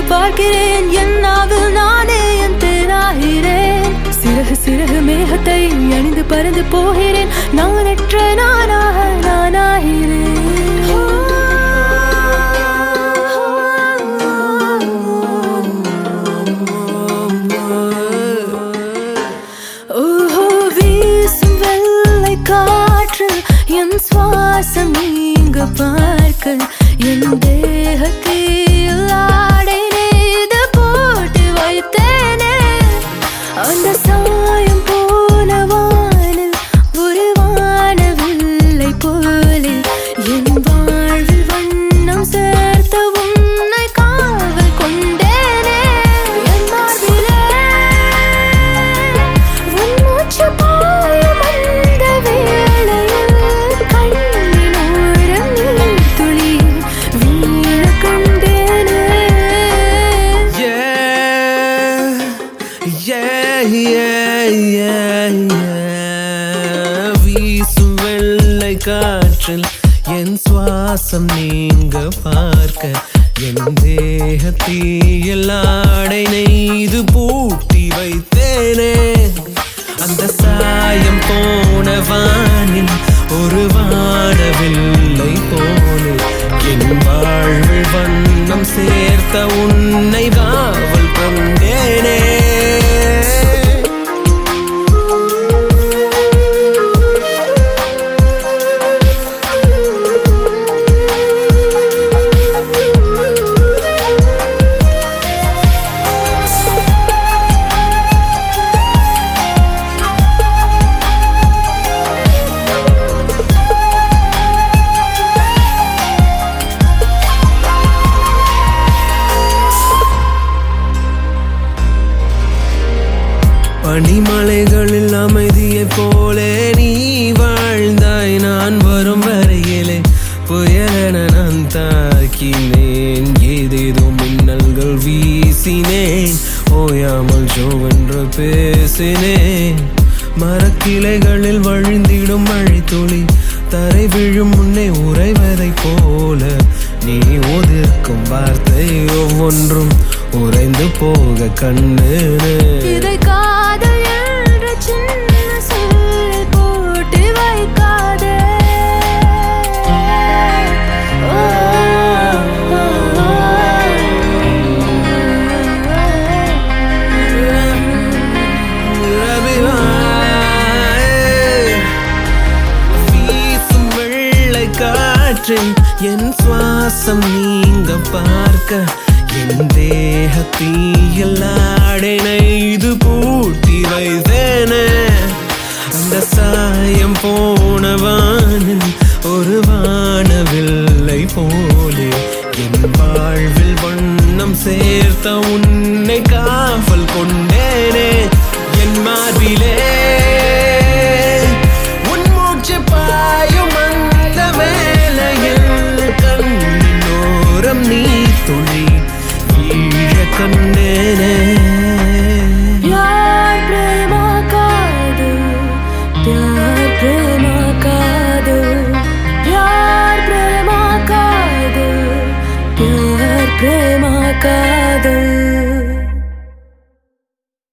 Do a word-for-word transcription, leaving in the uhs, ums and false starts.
பார்க்கிறேன் என் நாவில் நானே என் தேனாகிறேன் சிறகு சிறகு மேகத்தை அணிந்து பறந்து போகிறேன் நானற்ற நானாக நானாகிறேன் என் சுவாசம் நீங்க பார்க்க என் தேகத்தில் ஆடை நெய்து போட்டு வைத்தேனே அந்த சாயம் போன வானில் ஒரு வானவில்லை போலே என் வாழ்வில் வண்ணம் சேர்த்த உன்னை காவல் கொண்டேனே என் மார்பிலே உன் மூச்சு பாயும் அந்த வேளையில் வீசும் வெள்ளை காற்றில் என் சுவாசம் நீங்க பார்க்க என் தேகத்தில் ஆடை நெய்து பூட்டி வைத்தேனே அந்த சாயம் போன வானில் ஒரு வானவில்லை போலே என் வாழ்வில் வண்ணம் சேர்த்த உன்னை காவல் கொண்டேனே பனிமலைகளில் அமைதியை போலே நீ வாழ்ந்தாய் நான் வரும் வரையிலே புயலென நான் தாக்கினேன் ஏதேதோ மின்னல்கள் வீசினேன் ஓயாமல் ஜோவென்று பேசினேன் மரக்கிளைகளில் வழிந்திடும் மழை துளி தரை விழும் முன்னே உறைவதை போல நீ ஒதிர்க்கும் வார்த்தை ஒவ்வொன்றும் உறைந்து போக கண்ணு இதை காதல் என்ற சின்ன சொல்லை போட்டு வைக்காதே வீசும் வெள்ளை காற்றில் என் சுவாசம் நீங்க பார்க்க என் தேகத்தில் ஆடை நெய்து பூட்டி வைத்தேனே அந்த சாயம் போன வானில் ஒரு வானவில்லை போலே என் வாழ்வில் வண்ணம் சேர்த்த உன்னை காவல் கொண்டேனே என் மார்பிலே உன் மூச்சு பாயும் அந்த வேளையில் கண்ணின் ஓரம் நீ துளி கண்டேனே प्यार प्रेमा कादल प्यार प्रेमा कादल प्यार प्रेमा कादल प्यार प्रेमा कादल